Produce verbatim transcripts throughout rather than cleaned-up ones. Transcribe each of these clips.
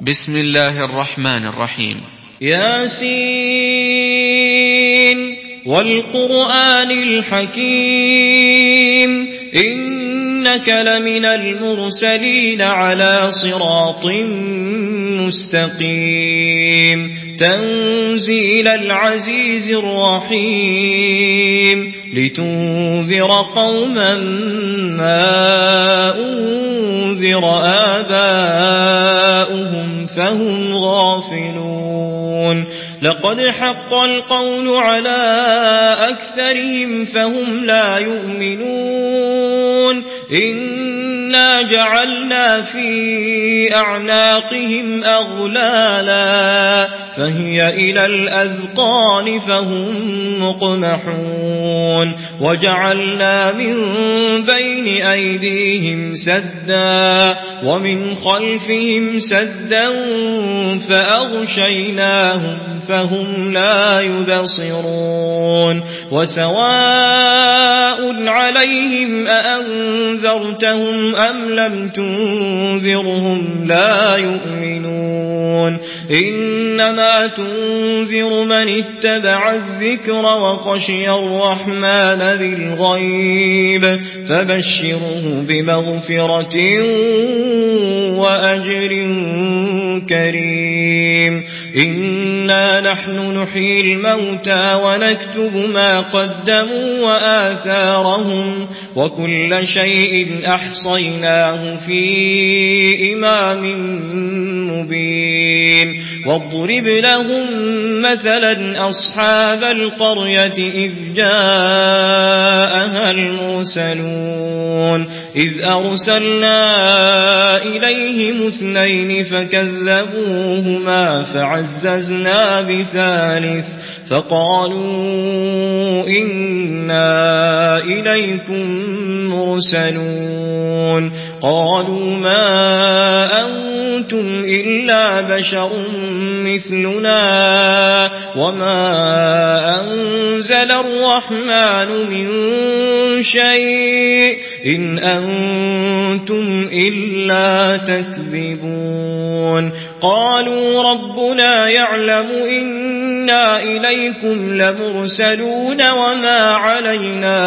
بسم الله الرحمن الرحيم. ياسين والقرآن الحكيم إنك لمن المرسلين على صراط مستقيم تنزيل العزيز الرحيم لتنذر قوما ما أنذر آباؤهم فهم غافلون لقد حق القول على أكثرهم فهم لا يؤمنون إنا جعلنا في أعناقهم أغلالا فهي إلى الأذقان فهم مقمحون وجعلنا من بين أيديهم سدا ومن خلفهم سدا فأغشيناهم فهم لا يبصرون وسواء عليهم أأنذرتهم أم لم تنذرهم لا يؤمنون إنما تنذر من اتبع الذكر وخشي الرحمن بالغيب فبشره بمغفرة وأجر كريم إنا نحن نحيي الموتى ونكتب ما قدموا وآثارهم وكل شيء أحصيناه في إمام مبين واضرب لهم مثلا أصحاب القرية إذ جاءها المرسلون إذ أرسلنا إليهم اثنين فكذبوهما فعززنا بثالث فقالوا إنا إليكم مرسلون قالوا ما أنتم إلا بشر مثلنا وما أنزل الرحمن من شيء إن أنتم إلا تكذبون قالوا ربنا يعلم إنا إليكم لمرسلون وما علينا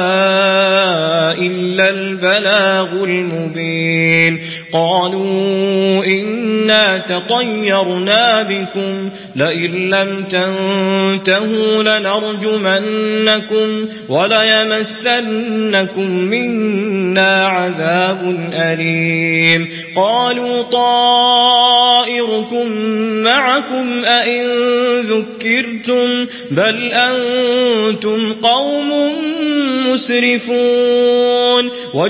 إلا البلاغ المبين قالوا إنا تطيرنا بكم لئن لم تنتهوا لنرجمنكم وليمسنكم منا عذاب أليم قالوا طائركم معكم أئن ذكرتم بل أنتم قوم مسرفون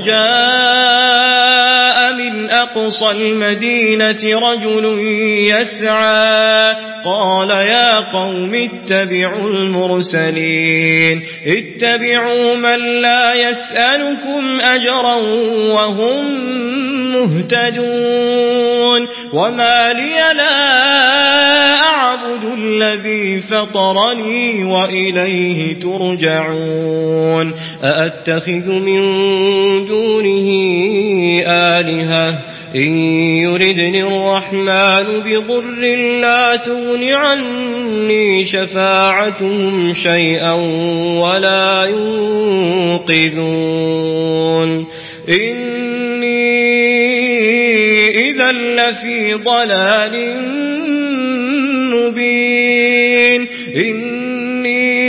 وجاء من أقصى المدينة رجل يسعى قال يا قوم اتبعوا المرسلين اتبعوا من لا يسألكم أجرا وهم مهتدون وما لي لا أعبد الذي فطرني وإليه ترجعون أأتخذ من دونه آلهة إن يردني الرحمن بضر لا تغن عني شفاعتهم شيئا ولا ينقذون إني إذا لفي ضلال مبين إني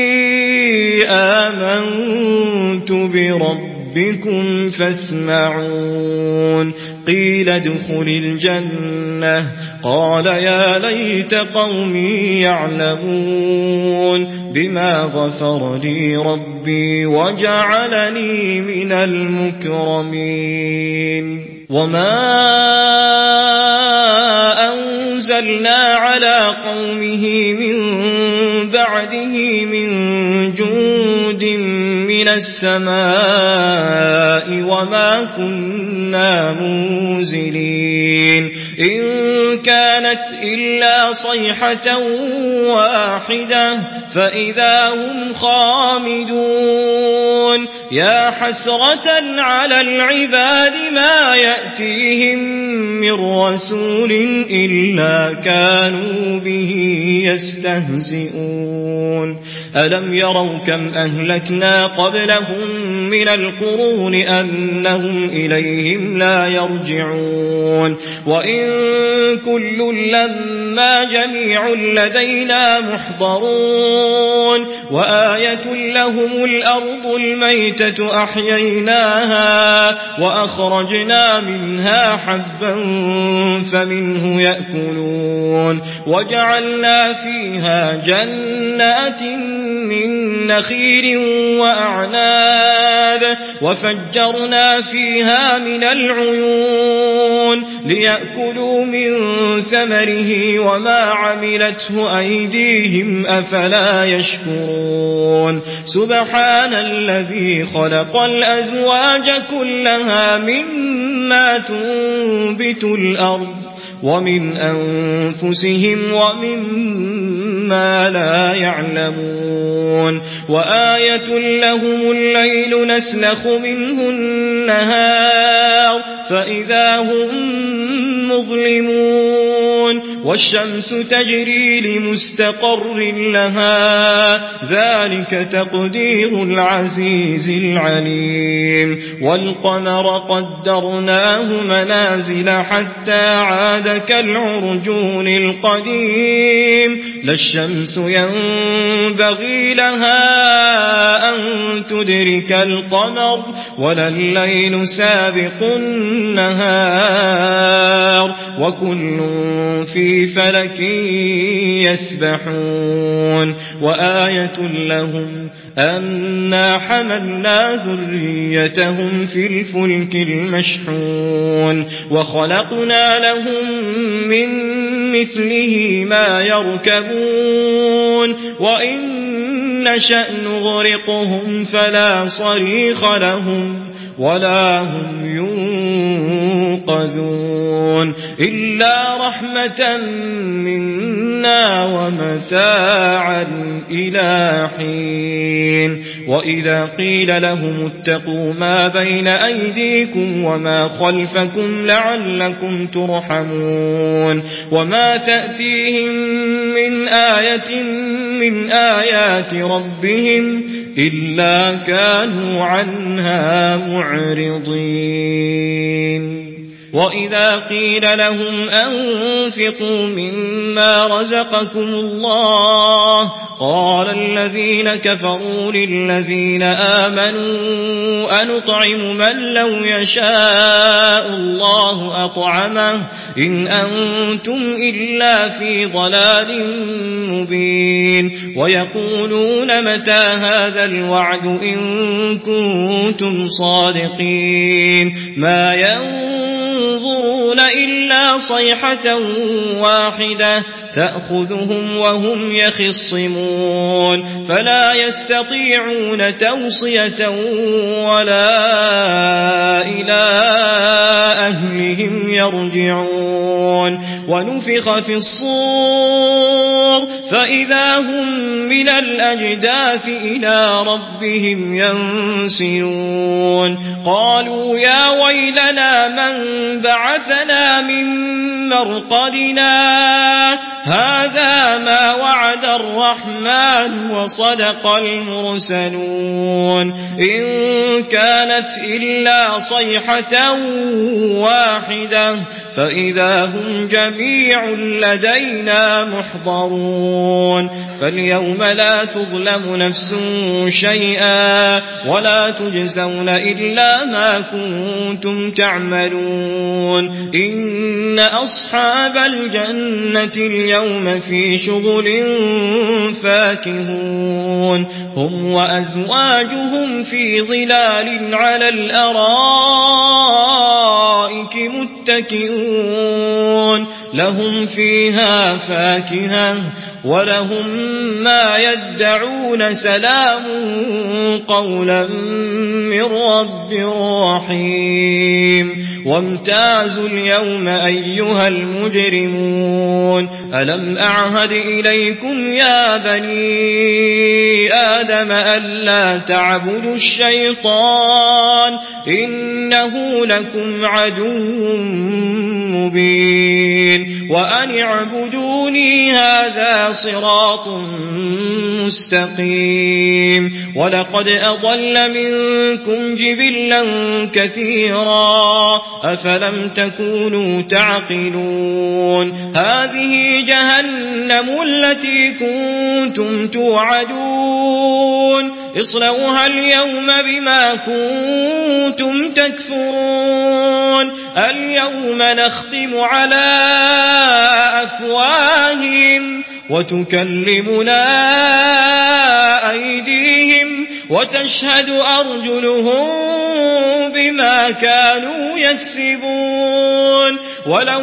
آمنت بربكم فاسمعون قيل ادخل الجنة قال يا ليت قومي يعلمون بما غفر لي ربي وجعلني من المكرمين وما أنزلنا على قومه من بعده من جند من السماء وما كنا منزلين إن كانت إلا صيحة واحدة فإذا هم خامدون يا حسرة على العباد ما يأتيهم من رسول إلا كانوا به يستهزئون ألم يروا كم أهلكنا قبلهم من القرون أنهم إليهم لا يرجعون وإن كل لما جميع لدينا محضرون وآية لهم الأرض الميتة أحييناها وأخرجنا منها حبا فمنه يأكلون وجعلنا فيها جنات من نخيل وأعناب وفجرنا فيها من العيون ليأكلوا من ثمره وما عملته أيديهم أفلا يشكرون سبحان الذي خلق الأزواج كلها مما تنبت الأرض ومن أنفسهم ومما لا يعلمون وآية لهم الليل نسلخ منه النهار فإذا هم مظلمون والشمس تجري لمستقر لها ذلك تقدير العزيز العليم والقمر قدرناه منازل حتى عاد كالعرجون القديم لا الشمس ينبغي لها أن تدرك القمر ولا الليل سابق النهار وكل في فلك يسبحون وآية لهم أنا حملنا ذريتهم في الفلك المشحون وخلقنا لهم من مثله ما يركبون وإن نشأ نغرقهم فلا صريخ لهم ولا هم ينقذون إلا رحمة منا ومتاعا إلى حين وإذا قيل لهم اتقوا ما بين أيديكم وما خلفكم لعلكم ترحمون وما تأتيهم من آية من آيات ربهم إلا كانوا عنها معرضين وإذا قيل لهم أنفقوا مما رزقكم الله قال الذين كفروا للذين آمنوا أنطعم من لو يشاء الله أطعمه إن أنتم إلا في ضلال مبين ويقولون متى هذا الوعد إن كنتم صادقين ما ينظرون إلا صيحة واحدة تأخذهم وهم يخصمون فلا يستطيعون توصية ولا إلى أهلهم يرجعون ونفخ في الصور فإذا هم من الأجداث إلى ربهم ينسلون قالوا يا ويلنا من بعثنا من مرقدنا هذا ما وعد الرحمن وصدق المرسلون إن كانت إلا صيحة واحدة فإذا هم جميع لدينا محضرون فاليوم لا تظلم نفس شيئا ولا تجزون إلا ما كنتم تعملون إن أصحاب الجنة اليوم في شغل فاكهون هم وأزواجهم في ظلال على الأرائك متكئون لهم فيها فاكهة ولهم ما يدعون سلام قولا من رب رحيم وامتازوا اليوم أيها المجرمون ألم أعهد إليكم يا بني آدم ألا تعبدوا الشيطان إنه لكم عدو مبين وأن اعبدوني هذا صراط مستقيم ولقد أضل منكم جبلا كثيرا أفلم تكونوا تعقلون هذه جهنم التي كنتم توعدون اصلوها اليوم بما كنتم تكفرون اليوم نختم على أفواههم وتكلمنا أيديهم وتشهد أرجلهم بما كانوا يكسبون ولو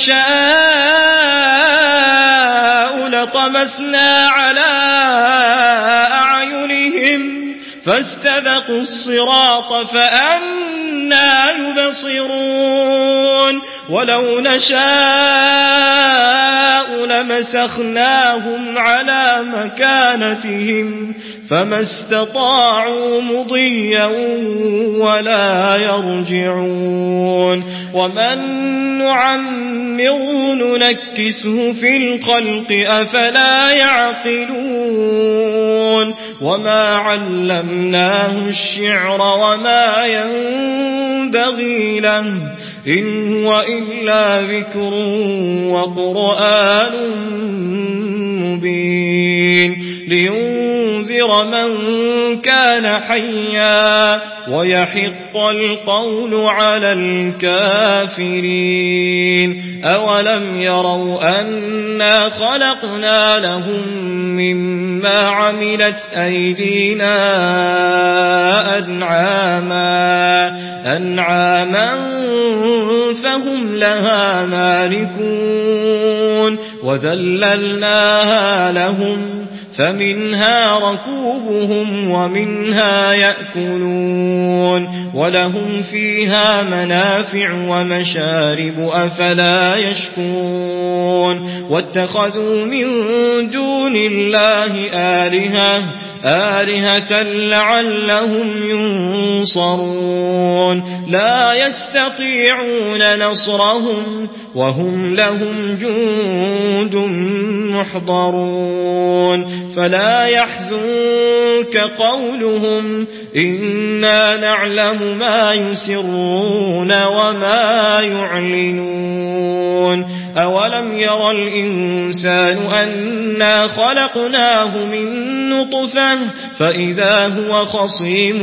نشاء لطمسنا على أعينهم فاستبقوا الصراط فأنى يبصرون ولو نشاء لمسخناهم على مكانتهم فما استطاعوا مضيا ولا يرجعون ومن نعمره ننكسه في الخلق أفلا يعقلون وما علمناه الشعر وما ينبغي له إن هو إلا ذكر وقرآن مبين لينذر من كان حيا ويحق القول على الكافرين أولم يروا أنا خلقنا لهم مما عملت أيدينا أنعاما أنعاما فهم لها مالكون وذللناها لهم فمنها ركوبهم ومنها يأكلون ولهم فيها منافع ومشارب أفلا يشكرون واتخذوا من دون الله آلهة آلهة لعلهم ينصرون لا يستطيعون نصرهم وهم لهم جند محضرون فلا يحزنك قولهم إنا نعلم ما يسرون وما يعلنون أولم يرى الإنسان أنا خلقناه من نطفة فإذا هو خصيم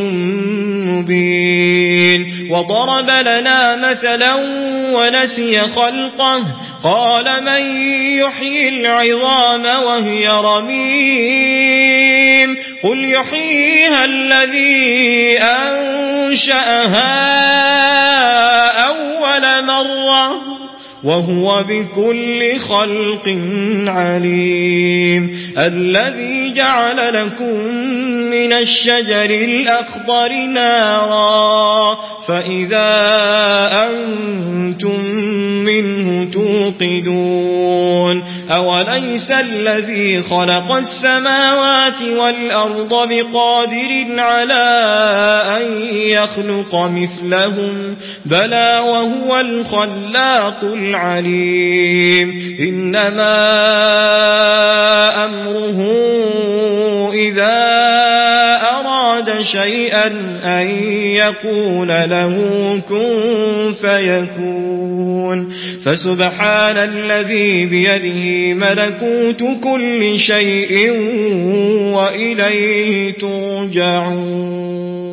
مبين وضرب لنا مثلا ونسي خلقه قال من يحيي العظام وهي رميم قل يحييها الذي أنشأها أول مرة وهو بكل خلق عليم الذي جعل لكم من الشجر الأخضر نارا فإذا أنتم منه توقدون أوليس الذي خلق السماوات والأرض بقادر على أن يخلق مثلهم بلى وهو الخلاق العليم إنما أمره إذا أراد شيئا أن يقول له كن فيكون فسبحان الذي بيده ملكوت كل شيء وإليه ترجعون.